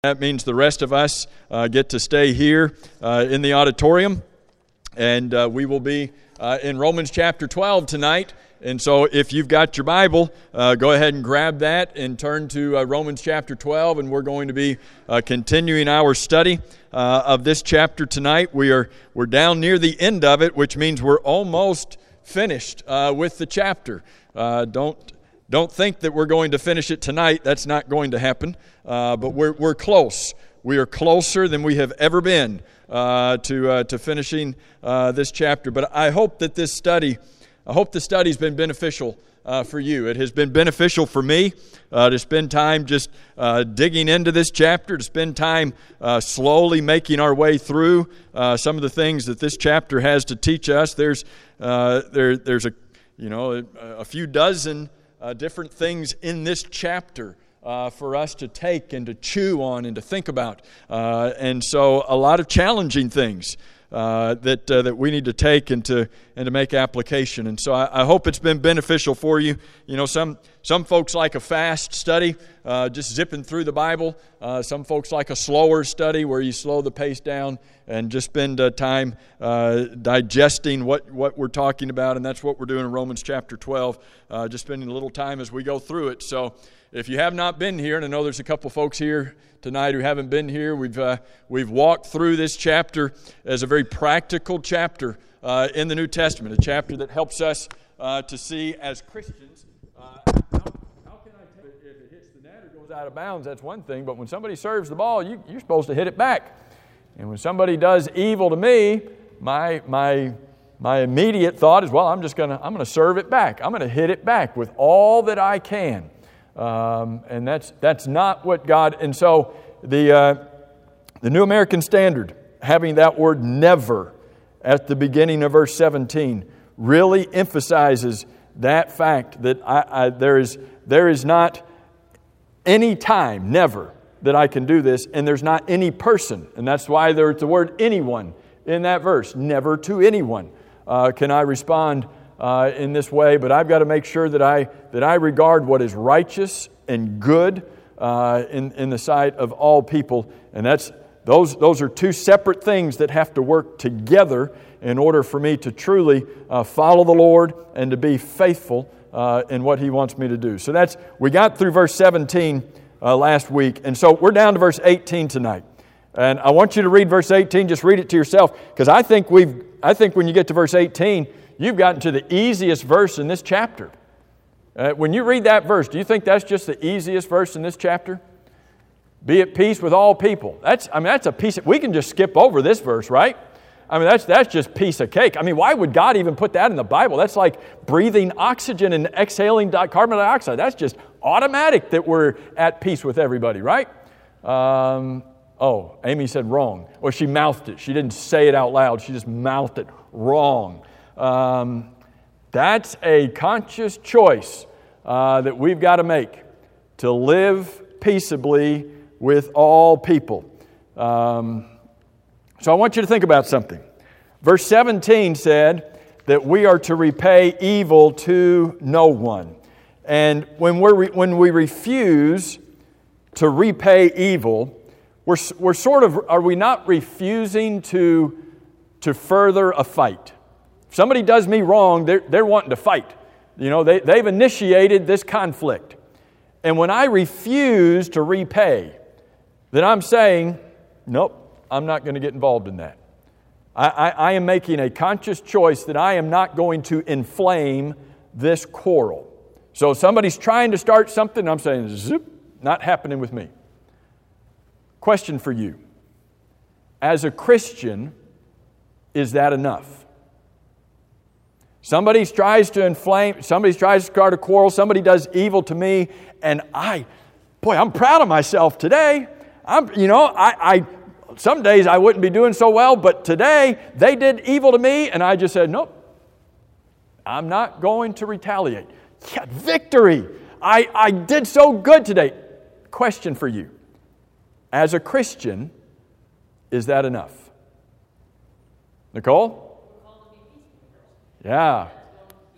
That means the rest of us get to stay here in the auditorium, and we will be in Romans chapter 12 tonight. And so if you've got your Bible, go ahead and grab that and turn to Romans chapter 12, and we're going to be continuing our study of this chapter tonight. We're down near the end of it, which means we're almost finished with the chapter. Don't think that we're going to finish it tonight. That's not going to happen. But we're close. We are closer than we have ever been to finishing this chapter. But I hope that the study's been beneficial for you. It has been beneficial for me to spend time just digging into this chapter, to spend time slowly making our way through some of the things that this chapter has to teach us. There's a few dozen different things in this chapter for us to take and to chew on and to think about. And so a lot of challenging things that we need to take and to make application. And so I hope it's been beneficial for you. You know, some folks like a fast study, just zipping through the Bible. Some folks like a slower study where you slow the pace down and just spend time digesting what we're talking about. And that's what we're doing in Romans chapter 12, just spending a little time as we go through it. So if you have not been here, and I know there's a couple folks here tonight who haven't been here, we've walked through this chapter as a very practical chapter in the New Testament, a chapter that helps us to see as Christians. How can I tell if it hits the net or goes out of bounds? That's one thing, but when somebody serves the ball, you're supposed to hit it back. And when somebody does evil to me, my immediate thought is, well, I'm going to serve it back. I'm going to hit it back with all that I can. And that's not what God. And so the New American Standard, having that word "never" at the beginning of verse 17, really emphasizes that fact that there is not any time, never, that I can do this, and there's not any person, and that's why there's the word "anyone" in that verse. Never to anyone can I respond in this way, but I've got to make sure that I regard what is righteous and good in the sight of all people, and those are two separate things that have to work together in order for me to truly follow the Lord and to be faithful in what He wants me to do. So we got through verse 17 last week, and so we're down to verse 18 tonight. And I want you to read verse 18. Just read it to yourself, because I think when you get to verse 18, you've gotten to the easiest verse in this chapter. When you read that verse, do you think that's just the easiest verse in this chapter? Be at peace with all people. That's a piece. We can just skip over this verse, right? I mean, that's just piece of cake. I mean, why would God even put that in the Bible? That's like breathing oxygen and exhaling carbon dioxide. That's just automatic that we're at peace with everybody, right? Amy said wrong. Well, she mouthed it. She didn't say it out loud. She just mouthed it wrong. That's a conscious choice that we've got to make, to live peaceably with all people. So I want you to think about something. Verse 17 said that we are to repay evil to no one. And when we refuse to repay evil, we're sort of, are we not refusing to further a fight? If somebody does me wrong, they're wanting to fight. You know, they've initiated this conflict. And when I refuse to repay, then I'm saying, nope, I'm not going to get involved in that. I am making a conscious choice that I am not going to inflame this quarrel. So if somebody's trying to start something, I'm saying, zip, not happening with me. Question for you. As a Christian, is that enough? Somebody tries to start a quarrel, somebody does evil to me, and I'm proud of myself today. Some days I wouldn't be doing so well, but today they did evil to me, and I just said, nope, I'm not going to retaliate. Yeah, victory! I did so good today. Question for you. As a Christian, is that enough? Nicole? Yeah.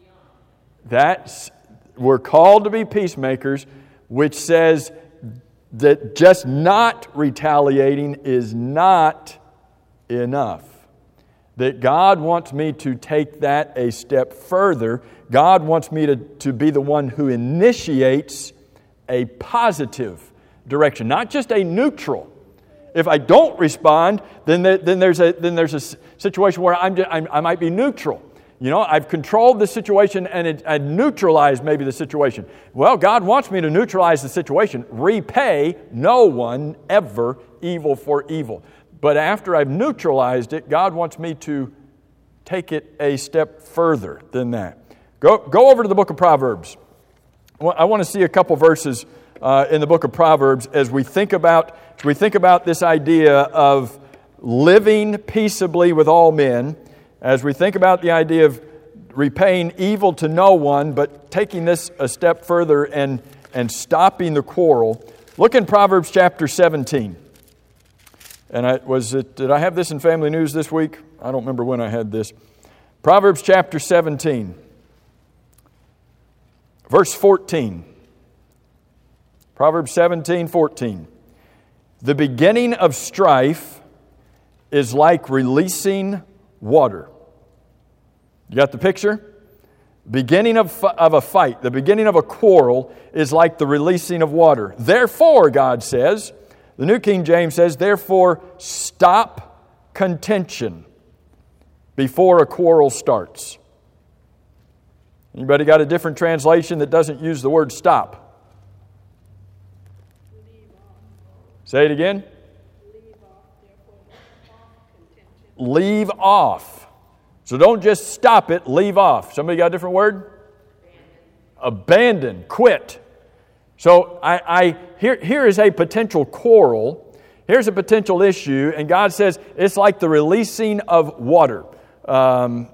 We're called to be peacemakers, which says that just not retaliating is not enough. That God wants me to take that a step further. God wants me to be the one who initiates a positive direction, not just a neutral. If I don't respond, then there's a situation where I might be neutral. You know, I've controlled the situation and I neutralized maybe the situation. Well, God wants me to neutralize the situation. Repay no one ever evil for evil. But after I've neutralized it, God wants me to take it a step further than that. Go over to the book of Proverbs. I want to see a couple verses in the book of Proverbs as we think about this idea of living peaceably with all men, as we think about the idea of repaying evil to no one, but taking this a step further and stopping the quarrel. Look in Proverbs chapter 17. And did I have this in Family News this week? I don't remember when I had this. Proverbs chapter 17, verse 14. Proverbs 17:14. The beginning of strife is like releasing water. You got the picture? Beginning of a fight, the beginning of a quarrel is like the releasing of water. Therefore, God says, the New King James says, therefore, stop contention before a quarrel starts. Anybody got a different translation that doesn't use the word stop? Say it again. Leave off. So don't just stop it, leave off. Somebody got a different word? Abandon, quit. So here is a potential quarrel. Here's a potential issue, and God says it's like the releasing of water. Y'all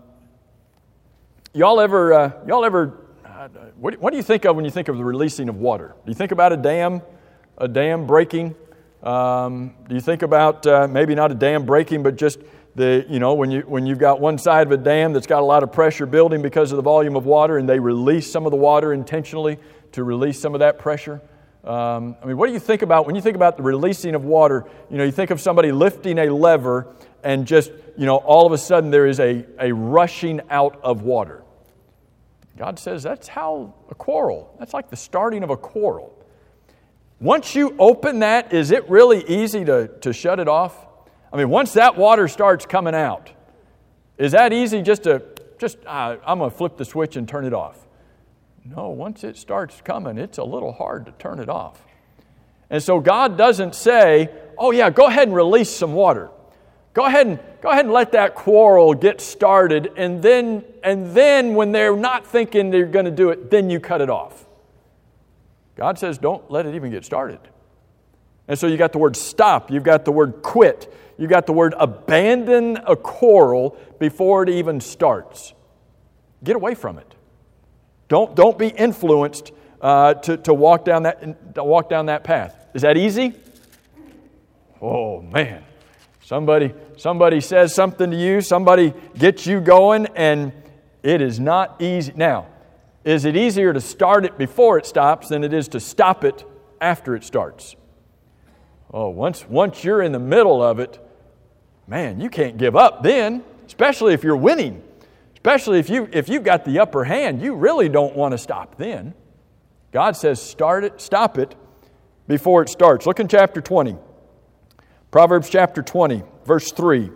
ever? What do you think of when you think of the releasing of water? Do you think about a dam breaking? Do you think about maybe not a dam breaking, but just when you've got one side of a dam that's got a lot of pressure building because of the volume of water, and they release some of the water intentionally to release some of that pressure. What do you think about when you think about the releasing of water? You think of somebody lifting a lever and just, all of a sudden there is a rushing out of water. God says that's how a quarrel, that's like the starting of a quarrel. Once you open that, is it really easy to shut it off? Once that water starts coming out, is that easy I'm going to flip the switch and turn it off? No, once it starts coming, it's a little hard to turn it off. And so God doesn't say, oh yeah, go ahead and release some water. Go ahead and let that quarrel get started, and then when they're not thinking they're going to do it, then you cut it off. God says, don't let it even get started. And so you got the word stop, you've got the word quit, you've got the word abandon a quarrel before it even starts. Get away from it. Don't be influenced to walk down that path. Is that easy? Oh man, somebody says something to you, somebody gets you going, and it is not easy. Now, is it easier to start it before it stops than it is to stop it after it starts? Oh, once you're in the middle of it, man, you can't give up then, especially if you're winning. Especially if you've got the upper hand, you really don't want to stop then. God says stop it before it starts. Look in chapter 20. Proverbs chapter 20, verse 3.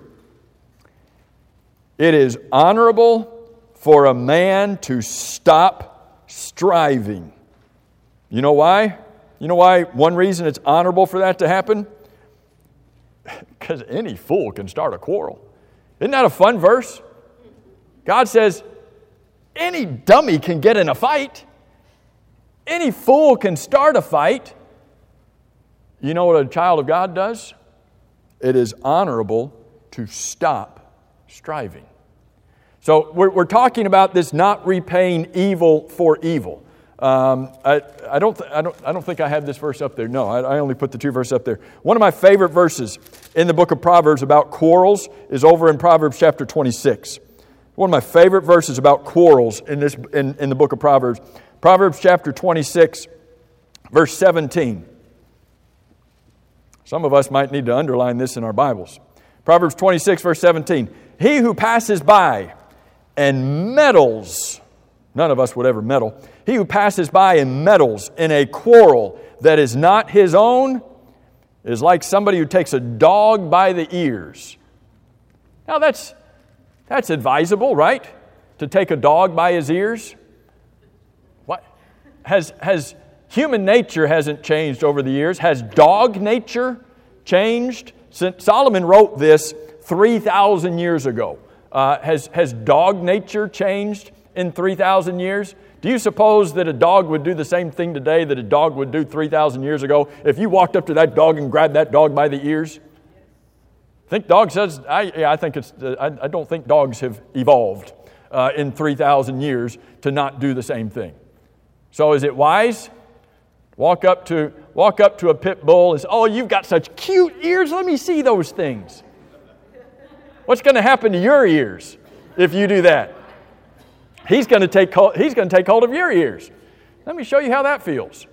It is honorable for a man to stop striving. You know why? You know why one reason it's honorable for that to happen? Because any fool can start a quarrel. Isn't that a fun verse? God says, any dummy can get in a fight. Any fool can start a fight. You know what a child of God does? It is honorable to stop striving. So we're talking about this not repaying evil for evil. I don't think I have this verse up there. No, I only put the two verses up there. One of my favorite verses in the book of Proverbs about quarrels is over in Proverbs chapter 26. One of my favorite verses about quarrels in the book of Proverbs. Proverbs chapter 26, verse 17. Some of us might need to underline this in our Bibles. Proverbs 26, verse 17. He who passes by and meddles, none of us would ever meddle. He who passes by and meddles in a quarrel that is not his own is like somebody who takes a dog by the ears. Now that's advisable, right? To take a dog by his ears. What has human nature hasn't changed over the years? Has dog nature changed? Since Solomon wrote this 3,000 years ago. Has dog nature changed in 3,000 years? Do you suppose that a dog would do the same thing today that a dog would do 3,000 years ago? If you walked up to that dog and grabbed that dog by the ears? Think dog says, I don't think dogs have evolved in 3,000 years to not do the same thing. So is it wise? Walk up to a pit bull and say, oh, you've got such cute ears. Let me see those things. What's going to happen to your ears if you do that? He's going to take hold of your ears. Let me show you how that feels.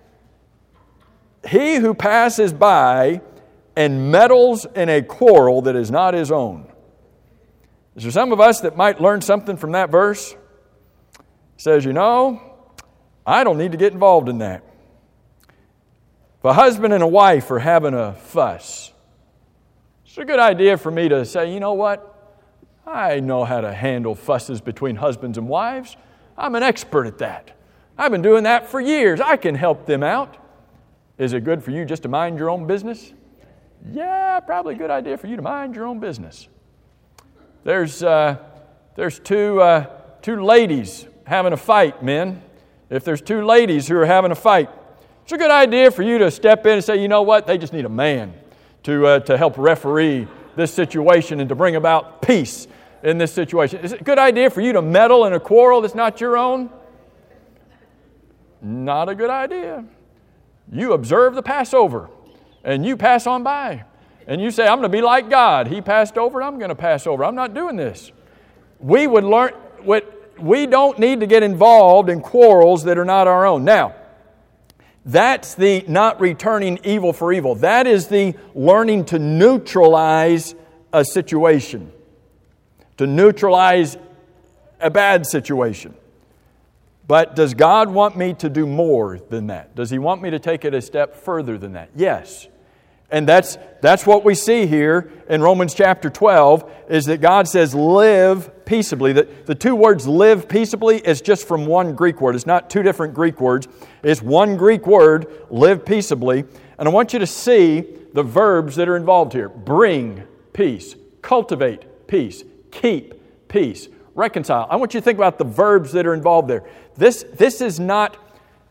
He who passes by and meddles in a quarrel that is not his own. Is there some of us that might learn something from that verse? It says, I don't need to get involved in that. If a husband and a wife are having a fuss, it's a good idea for me to say, you know what? I know how to handle fusses between husbands and wives. I'm an expert at that. I've been doing that for years. I can help them out. Is it good for you just to mind your own business? Yeah, probably a good idea for you to mind your own business. There's two ladies having a fight, men. If there's two ladies who are having a fight, it's a good idea for you to step in and say, you know what? They just need a man to help referee this situation and to bring about peace in this situation. Is it a good idea for you to meddle in a quarrel that's not your own? Not a good idea. You observe the Passover and you pass on by and you say, I'm going to be like God. He passed over, I'm going to pass over. I'm not doing this. We don't need to get involved in quarrels that are not our own. Now, that's the not returning evil for evil. That is the learning to neutralize a situation, to neutralize a bad situation. But does God want me to do more than that? Does He want me to take it a step further than that? Yes. And that's what we see here in Romans chapter 12, is that God says, live peaceably. The two words live peaceably is just from one Greek word. It's not two different Greek words. It's one Greek word, live peaceably. And I want you to see the verbs that are involved here. Bring peace, cultivate peace, keep peace, reconcile. I want you to think about the verbs that are involved there. This is not,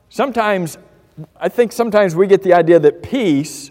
I think sometimes we get the idea that peace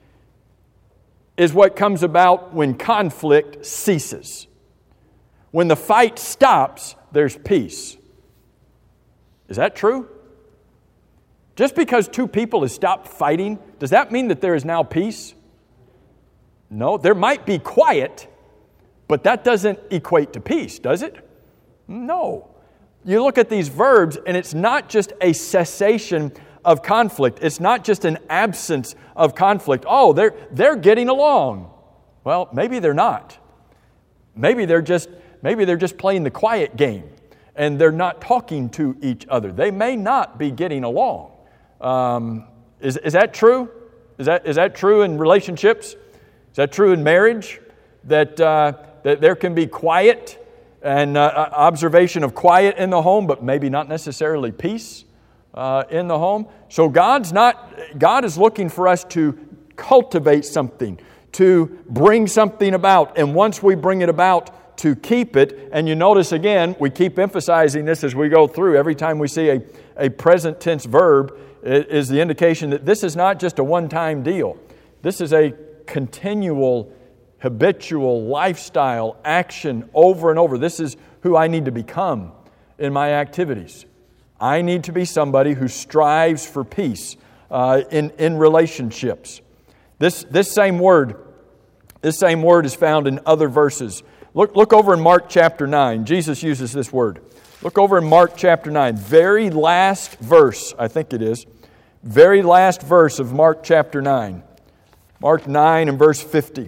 is what comes about when conflict ceases. When the fight stops, there's peace. Is that true? Just because two people have stopped fighting, does that mean that there is now peace? No, there might be quiet, but that doesn't equate to peace, does it? No. You look at these verbs, and it's not just a cessation of conflict. It's not just an absence of conflict. Oh, they're getting along. Well, maybe they're not. Maybe they're just playing the quiet game, and they're not talking to each other. They may not be getting along. Is that true? Is that true in relationships? Is that true in marriage? That there can be quiet and observation of quiet in the home, but maybe not necessarily peace in the home. So God is looking for us to cultivate something, to bring something about, and once we bring it about, to keep it. And you notice again, we keep emphasizing this as we go through. Every time we see a present tense verb, it is the indication that this is not just a one-time deal. This is a continual, habitual lifestyle action over and over. This is who I need to become in my activities. I need to be somebody who strives for peace in relationships. This same word is found in other verses. Look over in Mark chapter 9. Jesus uses this word. Look over in Mark chapter 9. Very last verse, I think it is. Very last verse of Mark chapter 9. Mark 9 and verse 50.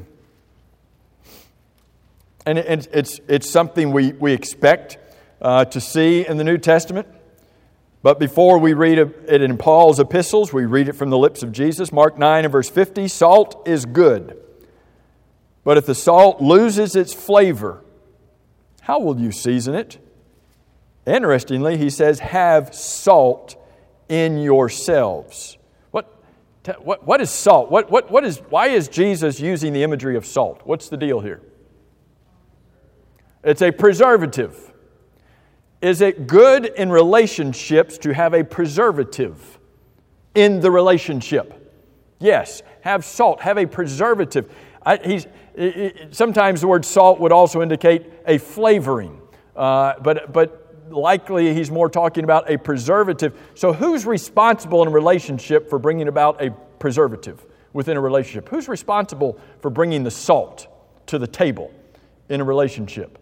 And it's something we expect to see in the New Testament. But before we read it in Paul's epistles, we read it from the lips of Jesus. Mark 9 and verse 50, salt is good. But if the salt loses its flavor, how will you season it? Interestingly, he says, have salt in yourselves. What is salt? Why is Jesus using the imagery of salt? What's the deal here? It's a preservative. Is it good in relationships to have a preservative in the relationship? Yes. Have salt. Have a preservative. Sometimes the word salt would also indicate a flavoring. But likely he's more talking about a preservative. So who's responsible in a relationship for bringing about a preservative within a relationship? Who's responsible for bringing the salt to the table in a relationship?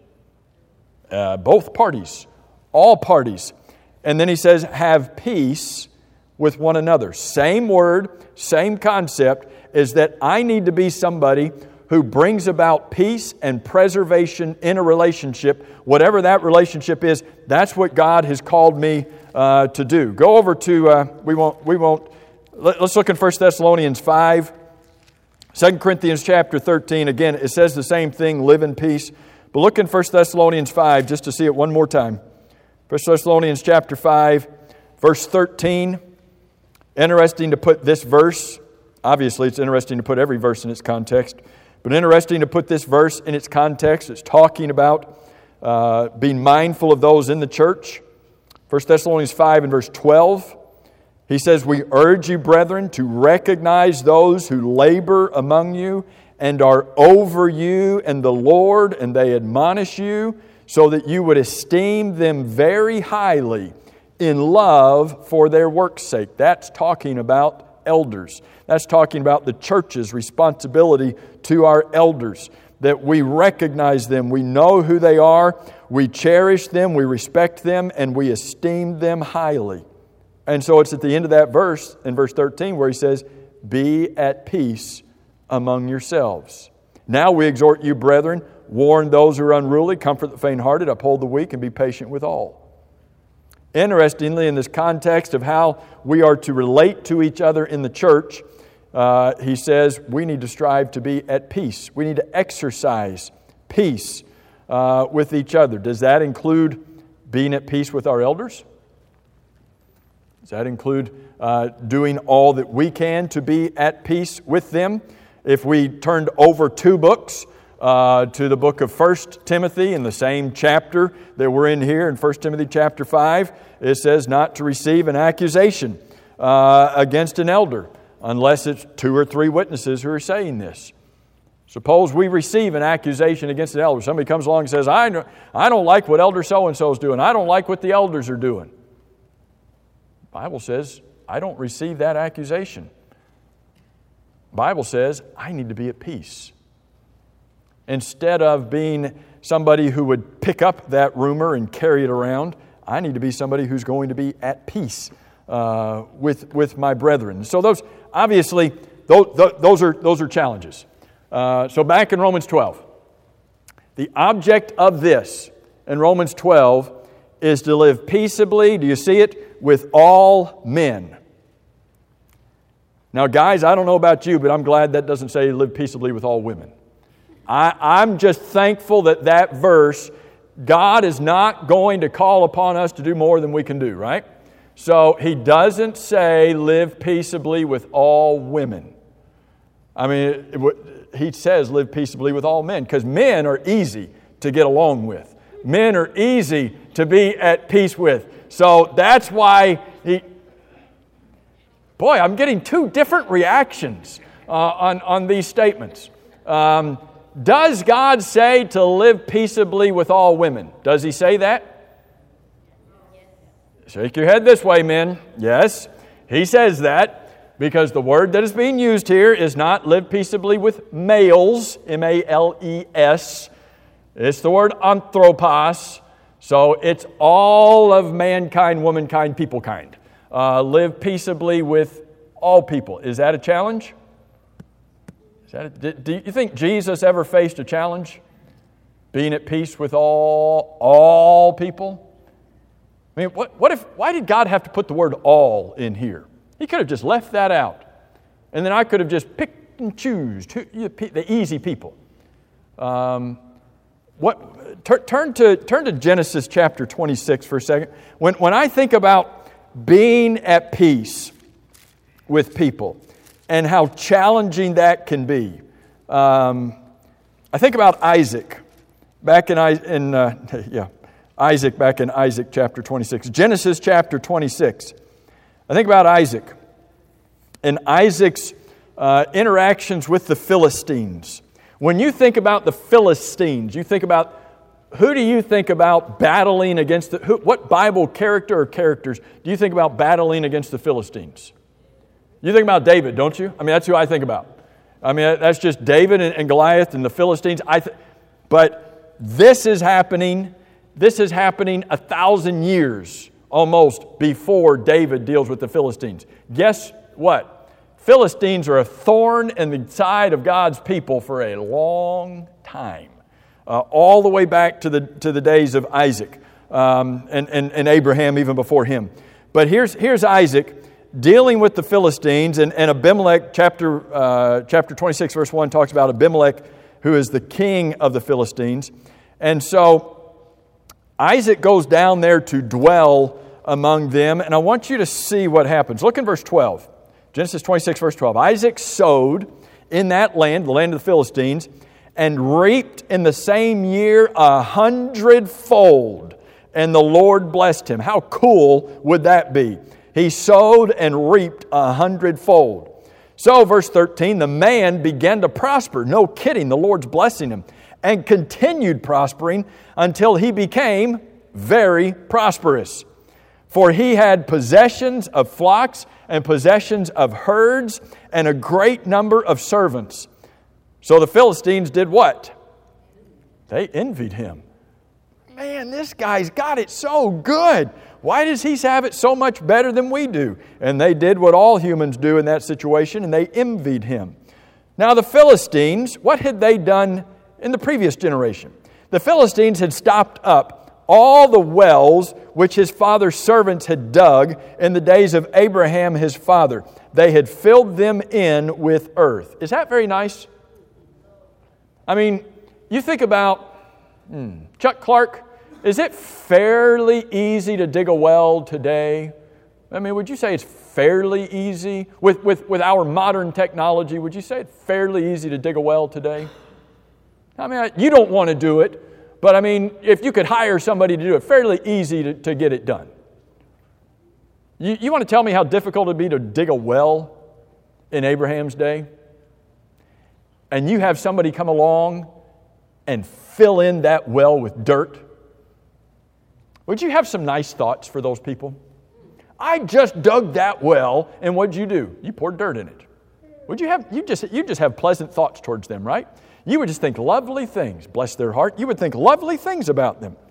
Both parties. All parties. And then he says, have peace with one another. Same word, same concept, is that I need to be somebody who brings about peace and preservation in a relationship. Whatever that relationship is, that's what God has called me to do. Go over to, let's look in 1 Thessalonians 5, 2 Corinthians chapter 13. Again, it says the same thing, live in peace. But look in 1 Thessalonians 5 just to see it one more time. 1 Thessalonians chapter 5, verse 13. Interesting to put this verse, obviously it's interesting to put every verse in its context, but interesting to put this verse in its context. It's talking about being mindful of those in the church. 1 Thessalonians 5 and verse 12. He says, we urge you, brethren, to recognize those who labor among you and are over you in the Lord, and they admonish you, so that you would esteem them very highly in love for their work's sake. That's talking about elders. That's talking about the church's responsibility to our elders, that we recognize them, we know who they are, we cherish them, we respect them, and we esteem them highly. And so it's at the end of that verse, in verse 13, where he says, be at peace among yourselves. Now we exhort you, brethren, warn those who are unruly, comfort the faint-hearted, uphold the weak, and be patient with all. Interestingly, in this context of how we are to relate to each other in the church, he says we need to strive to be at peace. We need to exercise peace with each other. Does that include being at peace with our elders? Does that include doing all that we can to be at peace with them? If we turned over 2 books, to the book of 1 Timothy in the same chapter that we're in here in 1 Timothy chapter 5, it says not to receive an accusation against an elder unless it's 2 or 3 witnesses who are saying this. Suppose we receive an accusation against an elder. Somebody comes along and says, I don't like what elder so-and-so is doing. I don't like what the elders are doing. The Bible says, I don't receive that accusation. The Bible says, I need to be at peace. Instead of being somebody who would pick up that rumor and carry it around, I need to be somebody who's going to be at peace with my brethren. So those obviously those are challenges. So back in Romans 12, the object of this in Romans 12 is to live peaceably. Do you see it? With all men. Now, guys, I don't know about you, but I'm glad that doesn't say live peaceably with all women. I'm just thankful that verse, God is not going to call upon us to do more than we can do, right? So He doesn't say live peaceably with all women. I mean, He says live peaceably with all men, because men are easy to get along with. Men are easy to be at peace with. So that's why Boy, I'm getting 2 different reactions on these statements. Does God say to live peaceably with all women? Does He say that? Shake your head this way, men. Yes, He says that, because the word that is being used here is not live peaceably with males, M-A-L-E-S. It's the word anthropos. So it's all of mankind, womankind, peoplekind. Live peaceably with all people. Is that a challenge? Do you think Jesus ever faced a challenge? Being at peace with all people? I mean, why did God have to put the word all in here? He could have just left that out. And then I could have just picked and choose the easy people. Turn to Genesis chapter 26 for a second. When I think about being at peace with people and how challenging that can be, I think about Isaac. Isaac back in Isaac chapter 26. Genesis chapter 26. I think about Isaac and Isaac's interactions with the Philistines. When you think about the Philistines, you think about, who do you think about battling against what Bible character or characters do you think about battling against the Philistines? You think about David, don't you? I mean, that's who I think about. I mean, that's just David and Goliath and the Philistines. But this is happening 1,000 years almost before David deals with the Philistines. Guess what? Philistines are a thorn in the side of God's people for a long time, all the way back to the days of Isaac and Abraham, even before him. But here's Isaac dealing with the Philistines, and Abimelech, chapter 26, verse 1, talks about Abimelech, who is the king of the Philistines. And so Isaac goes down there to dwell among them, and I want you to see what happens. Look in verse 12. Genesis 26, verse 12. Isaac sowed in that land, the land of the Philistines, and reaped in the same year 100-fold, and the Lord blessed him. How cool would that be? He sowed and reaped 100-fold. So, verse 13, the man began to prosper. No kidding, the Lord's blessing him. And continued prospering until he became very prosperous. For he had possessions of flocks and possessions of herds and a great number of servants. So the Philistines did what? They envied him. Man, this guy's got it so good. Why does he have it so much better than we do? And they did what all humans do in that situation, and they envied him. Now the Philistines, what had they done in the previous generation? The Philistines had stopped up all the wells which his father's servants had dug in the days of Abraham his father. They had filled them in with earth. Is that very nice? I mean, you think about Chuck Clark. Is it fairly easy to dig a well today? I mean, would you say it's fairly easy? With our modern technology, would you say it's fairly easy to dig a well today? I mean, you don't want to do it. But I mean, if you could hire somebody to do it, fairly easy to get it done. You want to tell me how difficult it would be to dig a well in Abraham's day? And you have somebody come along and fill in that well with dirt? Would you have some nice thoughts for those people? I just dug that well, and what'd you do? You poured dirt in it. You just have pleasant thoughts towards them, right? You would just think lovely things. Bless their heart. You would think lovely things about them.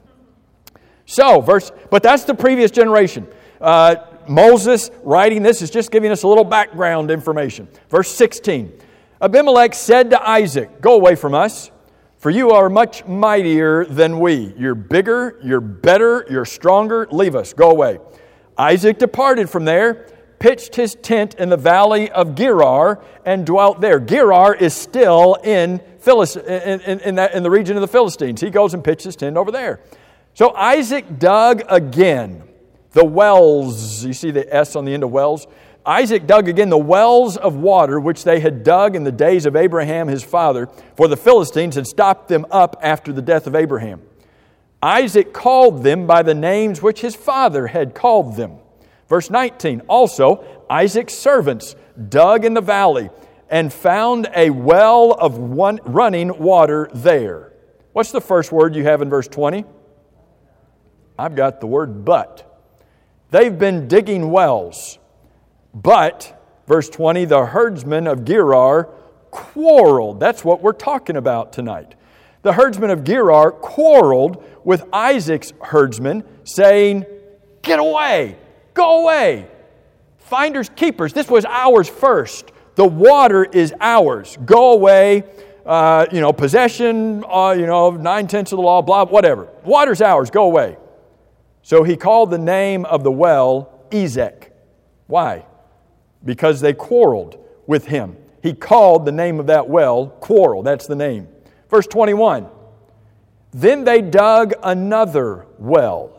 But that's the previous generation. Moses writing this is just giving us a little background information. Verse 16. Abimelech said to Isaac, "Go away from us, for you are much mightier than we. You're bigger, you're better, you're stronger. Leave us, go away." Isaac departed from there, pitched his tent in the valley of Gerar, and dwelt there. Gerar is still in the region of the Philistines. He goes and pitches his tent over there. So Isaac dug again the wells. You see the S on the end of wells? Isaac dug again the wells of water which they had dug in the days of Abraham his father, for the Philistines had stopped them up after the death of Abraham. Isaac called them by the names which his father had called them. Verse 19, also Isaac's servants dug in the valley and found a well of running water there. What's the first word you have in verse 20? I've got the word but. They've been digging wells. But, verse 20, the herdsmen of Gerar quarreled. That's what we're talking about tonight. The herdsmen of Gerar quarreled with Isaac's herdsmen, saying, "Get away! Go away! Finders, keepers, this was ours first. The water is ours. Go away. Possession, 9/10 of the law, blah, whatever. Water's ours. Go away. So he called the name of the well Ezek. Why? Because they quarreled with him. He called the name of that well Quarrel. That's the name. Verse 21. Then they dug another well.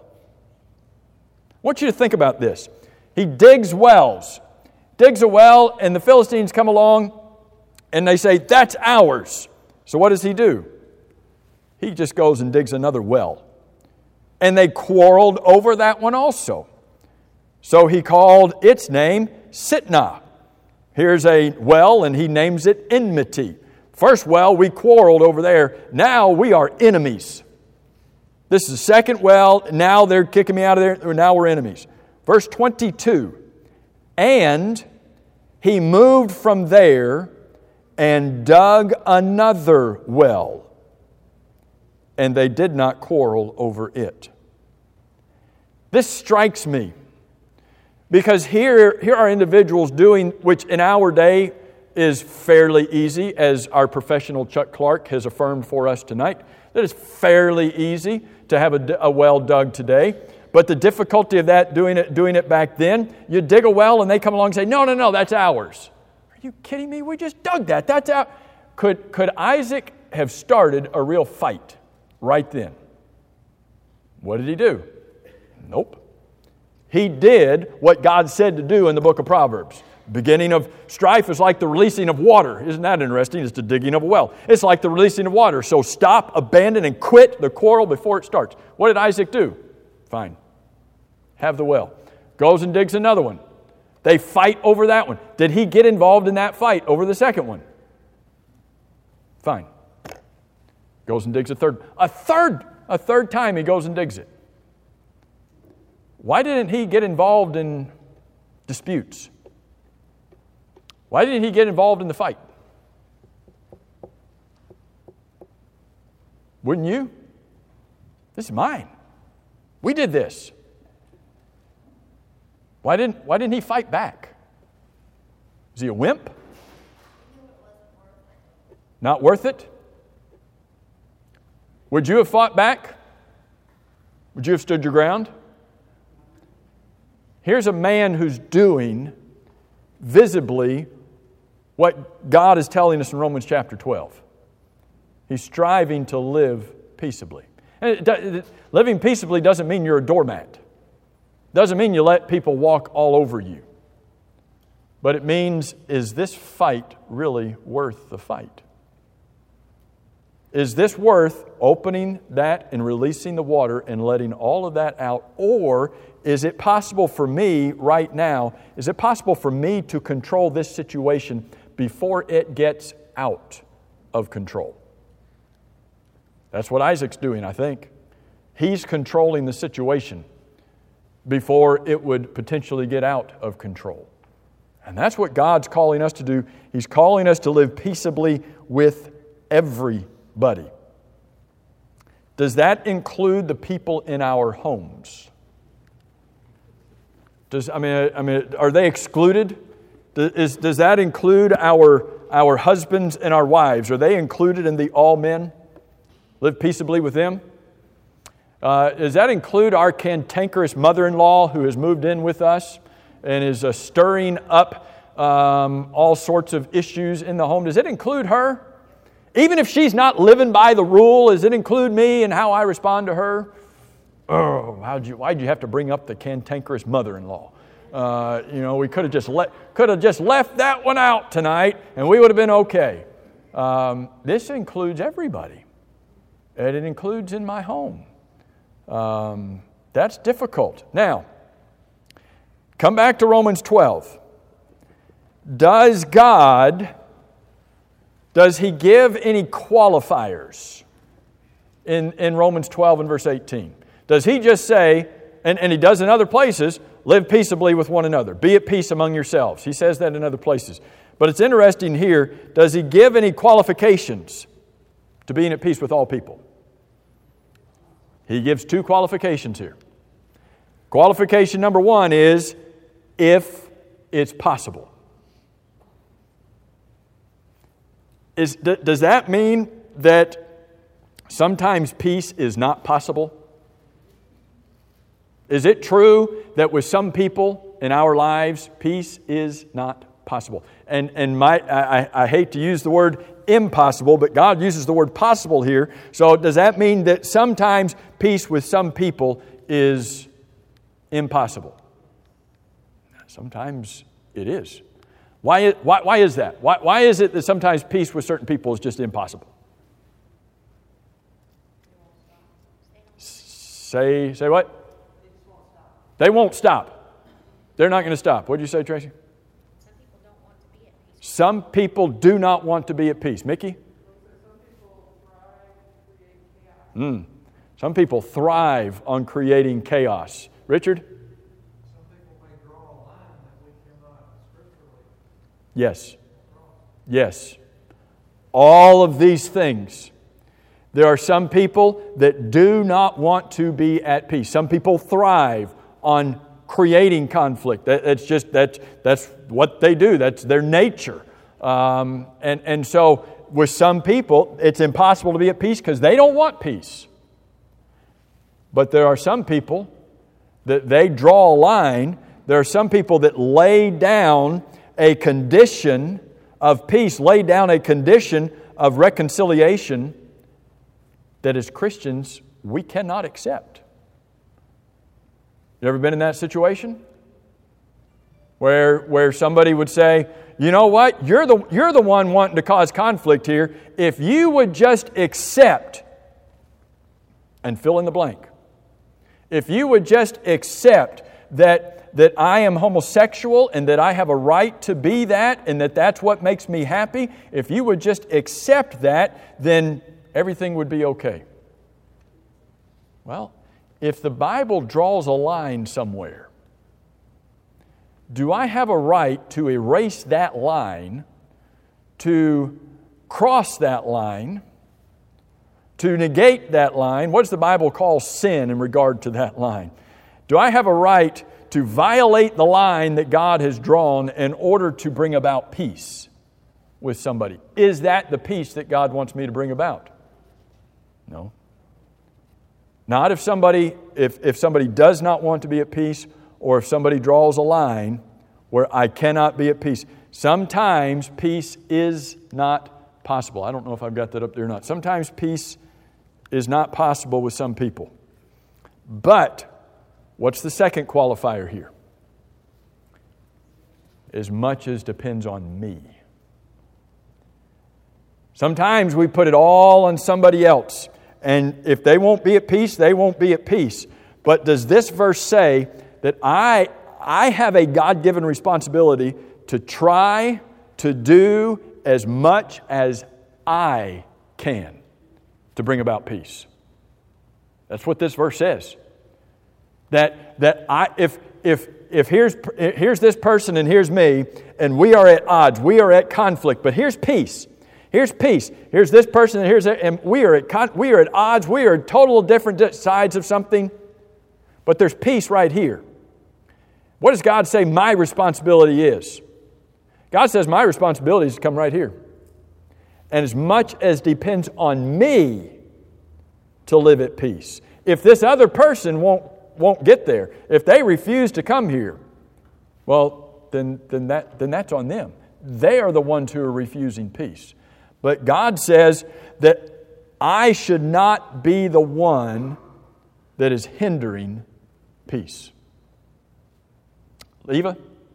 I want you to think about this. He digs wells. Digs a well, and the Philistines come along, and they say, that's ours. So what does he do? He just goes and digs another well. And they quarreled over that one also. So he called its name Sitnah. Here's a well, and he names it Enmity. First well, we quarreled over there. Now we are enemies. This is the second well. Now they're kicking me out of there. Now we're enemies. Verse 22. And he moved from there and dug another well, and they did not quarrel over it. This strikes me because here are individuals doing, which in our day is fairly easy, as our professional Chuck Clark has affirmed for us tonight. That is fairly easy to have a well dug today. But the difficulty of that, doing it back then, you dig a well and they come along and say, no, that's ours. Are you kidding me? We just dug that. That's ours. Could Isaac have started a real fight right then? What did he do? Nope. He did what God said to do in the book of Proverbs. Beginning of strife is like the releasing of water. Isn't that interesting? It's the digging of a well. It's like the releasing of water. So stop, abandon, and quit the quarrel before it starts. What did Isaac do? Fine. Have the well. Goes and digs another one. They fight over that one. Did he get involved in that fight over the second one? Fine. Goes and digs a third. A third time he goes and digs it. Why didn't he get involved in disputes? Why didn't he get involved in the fight? Wouldn't you? This is mine. We did this. Why didn't he fight back? Is he a wimp? Not worth it? Would you have fought back? Would you have stood your ground? Here's a man who's doing visibly what God is telling us in Romans chapter 12. He's striving to live peaceably. And living peaceably doesn't mean you're a doormat. Doesn't mean you let people walk all over you. But it means, is this fight really worth the fight? Is this worth opening that and releasing the water and letting all of that out? Or is it possible for me right now, is it possible for me to control this situation before it gets out of control? That's what Isaac's doing, I think. He's controlling the situation before it would potentially get out of control. And that's what God's calling us to do. He's calling us to live peaceably with everybody. Does that include the people in our homes? Are they excluded? Does that include our husbands and our wives? Are they included in the all men? Live peaceably with them? Does that include our cantankerous mother-in-law who has moved in with us and is stirring up all sorts of issues in the home? Does it include her? Even if she's not living by the rule, does it include me and how I respond to her? Oh, why'd you have to bring up the cantankerous mother-in-law? We could have just left that one out tonight, and we would have been okay. This includes everybody, and it includes in my home. That's difficult. Now, come back to Romans 12. Does He give any qualifiers in Romans 12 and verse 18? Does He just say, and He does in other places, live peaceably with one another. Be at peace among yourselves. He says that in other places. But it's interesting here, does He give any qualifications to being at peace with all people? He gives two qualifications here. Qualification number one is, if it's possible. Does that mean that sometimes peace is not possible? Is it true that with some people in our lives, peace is not possible? And I hate to use the word impossible, but God uses the word possible here. So does that mean that sometimes peace with some people is impossible? Sometimes it is. Why is that? Why is it that sometimes peace with certain people is just impossible? Say what? They won't stop. They're not going to stop. What did you say, Tracy? Some people do not want to be at peace. Mickey? Some people thrive on creating chaos. Richard? Some people may draw a line that we cannot scripturally. Yes. Yes. All of these things. There are some people that do not want to be at peace. Some people thrive on creating conflict. That's what they do. That's their nature. And so with some people, it's impossible to be at peace because they don't want peace. But there are some people that they draw a line. There are some people that lay down a condition of peace, lay down a condition of reconciliation that as Christians we cannot accept. You ever been in that situation? Where somebody would say, you know what, you're the one wanting to cause conflict here. If you would just accept, and fill in the blank. If you would just accept that I am homosexual and that I have a right to be that and that that's what makes me happy, if you would just accept that, then everything would be okay. Well, if the Bible draws a line somewhere, do I have a right to erase that line, to cross that line, to negate that line? What does the Bible call sin in regard to that line? Do I have a right to violate the line that God has drawn in order to bring about peace with somebody? Is that the peace that God wants me to bring about? No. Not if somebody does not want to be at peace, or if somebody draws a line where I cannot be at peace. Sometimes peace is not possible. I don't know if I've got that up there or not. Sometimes peace is not possible with some people. But what's the second qualifier here? As much as depends on me. Sometimes we put it all on somebody else. And if they won't be at peace, they won't be at peace. But does this verse say that I have a God-given responsibility to try to do as much as I can to bring about peace? That's what this verse says. If here's this person and here's me, and we are at odds, we are at conflict, but here's peace. Here's peace. Here's this person and we are at odds. We are at total different sides of something. But there's peace right here. What does God say my responsibility is? God says my responsibility is to come right here. And as much as depends on me to live at peace. If this other person won't get there, if they refuse to come here, well, then that's on them. They are the ones who are refusing peace. But God says that I should not be the one that is hindering peace. Eva?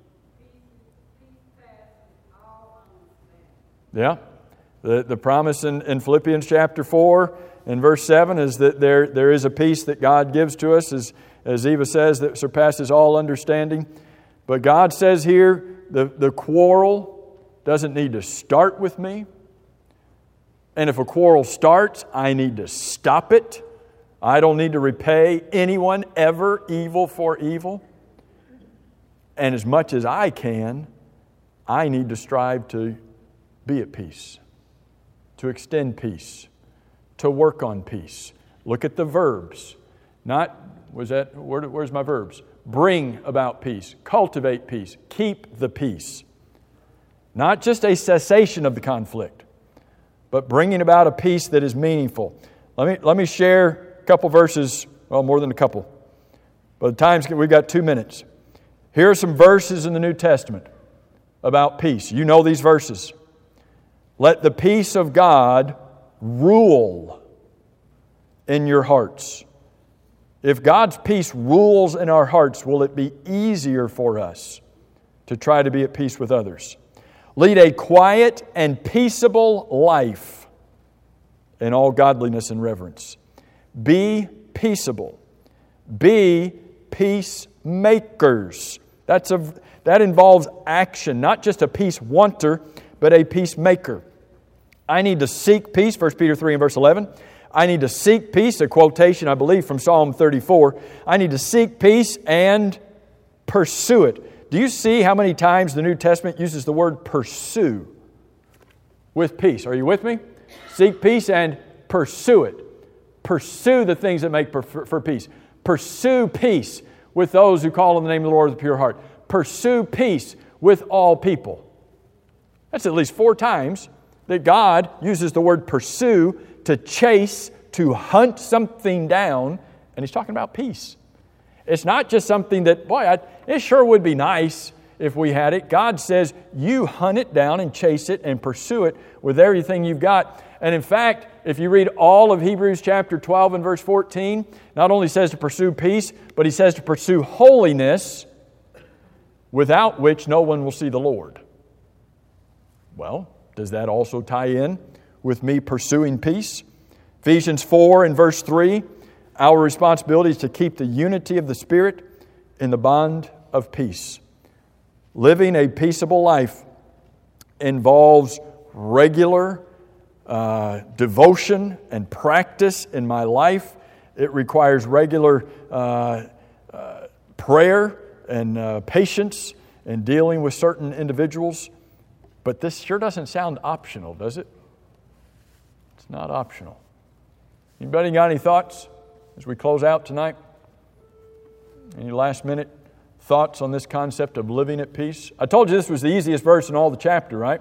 Yeah. The promise in Philippians chapter 4 and verse 7 is that there is a peace that God gives to us, as Eva says, that surpasses all understanding. But God says here, the quarrel doesn't need to start with me. And if a quarrel starts, I need to stop it. I don't need to repay anyone ever evil for evil. And as much as I can, I need to strive to be at peace, to extend peace, to work on peace. Look at the verbs. Where's my verbs? Bring about peace, cultivate peace, keep the peace. Not just a cessation of the conflict, but bringing about a peace that is meaningful. Let me share a couple verses, well, more than a couple. By the time we've got 2 minutes. Here are some verses in the New Testament about peace. You know these verses. Let the peace of God rule in your hearts. If God's peace rules in our hearts, will it be easier for us to try to be at peace with others? Lead a quiet and peaceable life in all godliness and reverence. Be peaceable. Be peacemakers. That involves action, not just a peace wanter, but a peacemaker. I need to seek peace, 1 Peter 3 and verse 11. I need to seek peace, a quotation, I believe, from Psalm 34. I need to seek peace and pursue it. Do you see how many times the New Testament uses the word pursue with peace? Are you with me? Seek peace and pursue it. Pursue the things that make for peace. Pursue peace with those who call on the name of the Lord with a pure heart. Pursue peace with all people. That's at least 4 times that God uses the word pursue to chase, to hunt something down, and He's talking about peace. It's not just something that, it sure would be nice if we had it. God says you hunt it down and chase it and pursue it with everything you've got. And in fact, if you read all of Hebrews chapter 12 and verse 14, not only says to pursue peace, but he says to pursue holiness, without which no one will see the Lord. Well, does that also tie in with me pursuing peace? Ephesians 4 and verse 3, our responsibility is to keep the unity of the Spirit in the bond of peace. Living a peaceable life involves regular devotion and practice in my life. It requires regular prayer and patience in dealing with certain individuals. But this sure doesn't sound optional, does it? It's not optional. Anybody got any thoughts as we close out tonight? Any last minute thoughts on this concept of living at peace? I told you this was the easiest verse in all the chapter, right?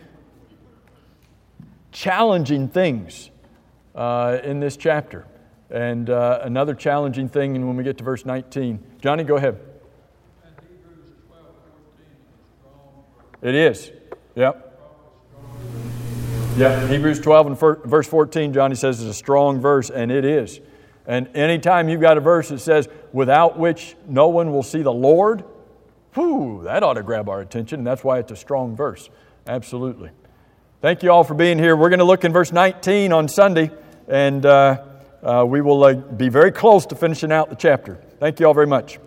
Challenging things in this chapter. And another challenging thing when we get to verse 19. Johnny, go ahead. It is. Yep. Yeah, Hebrews 12 and verse 14, Johnny says, is a strong verse, and it is. And anytime you've got a verse that says, without which no one will see the Lord, that ought to grab our attention, and that's why it's a strong verse. Absolutely. Thank you all for being here. We're going to look in verse 19 on Sunday, and we will be very close to finishing out the chapter. Thank you all very much.